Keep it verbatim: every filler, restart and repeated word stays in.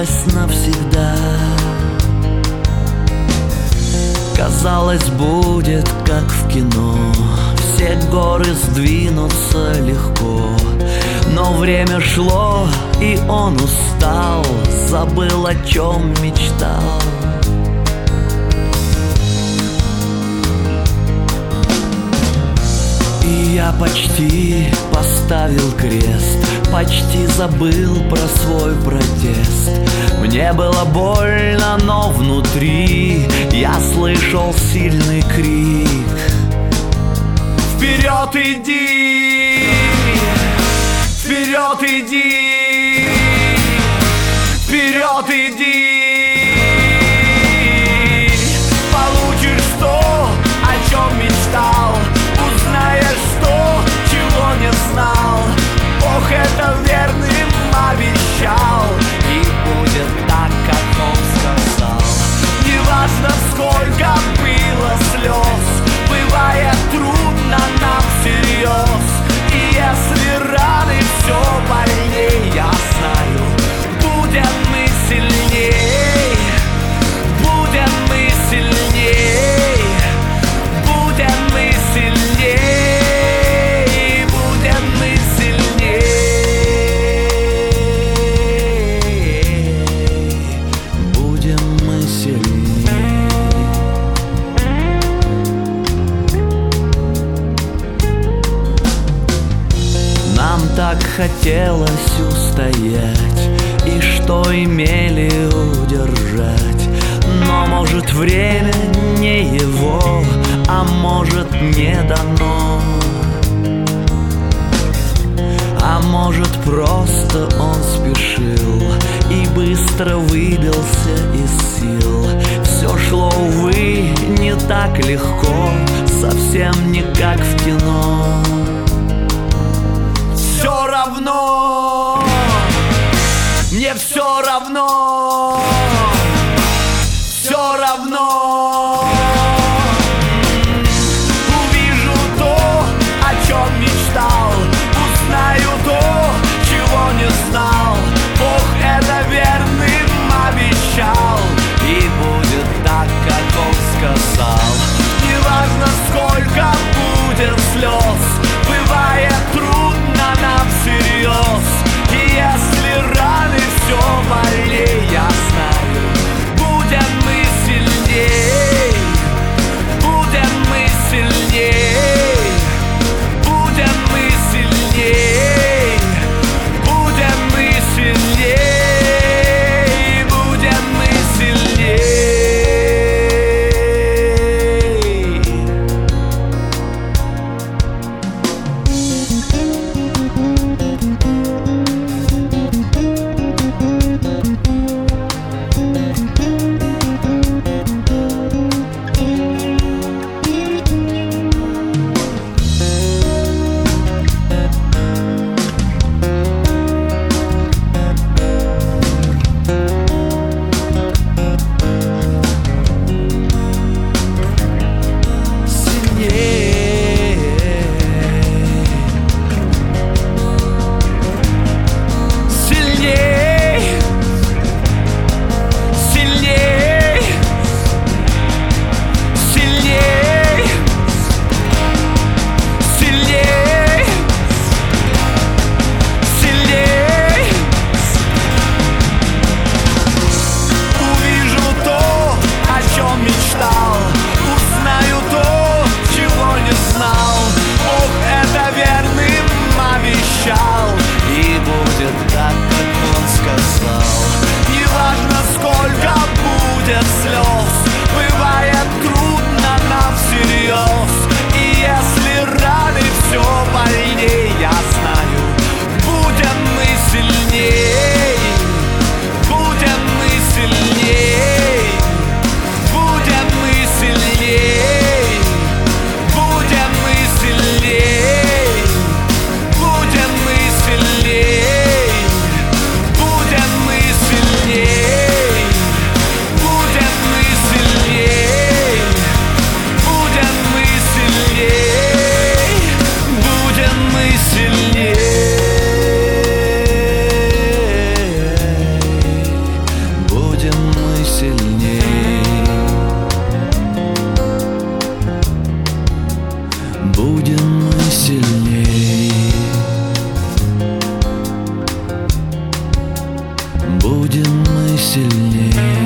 осталась навсегда. Казалось, будет как в кино, все горы сдвинутся легко. Но время шло, и он устал, забыл, о чем мечтал. И я почти поставил крест, почти забыл про свой протест. Мне было больно, но внутри я слышал сильный крик: вперед иди! Вперед иди! Вперед иди! Получишь то, о чем мечтал, узнаешь то, чего не знал. Бог это верным обещал, и будет так, как он сказал. Неважно, сколько было слез, бывает трудно нам всерьез. И если раны все больней, я знаю, будем мы сильней, будем мы сильней, будем мы сильней, будем мы сильней, будем мы сильней. Нам так хотелось устоять, и что имели удержать. Но может время не его, а может не дано. А может просто он спешил и быстро выбился из сил. Все шло, увы, не так легко, совсем не как в кино. Все равно, мне все равно, все равно. Увижу то, о чем мечтал, узнаю то, чего не знал. Бог это верным обещал, и будет так, как он сказал. Неважно, сколько будет слез, бывает трудно нам всерьез. И если раны все больнее, я сильнее.